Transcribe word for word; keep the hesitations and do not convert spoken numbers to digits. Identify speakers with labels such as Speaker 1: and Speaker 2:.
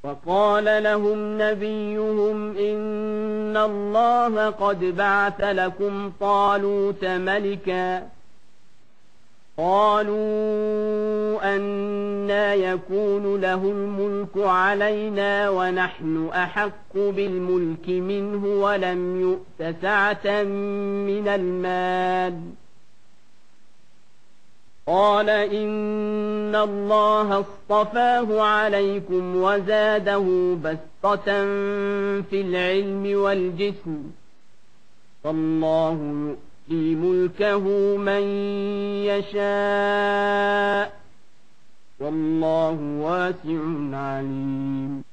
Speaker 1: وقال لهم نبيهم إن الله قد بعث لكم طالوت ملكا قالوا أنى يكون له الملك علينا ونحن أحق بالملك منه ولم يؤت سعة من المال قال إن الله اصطفاه عليكم وزاده بسطة في العلم والجسم فالله يؤتي ملكه من يشاء والله واسع عليم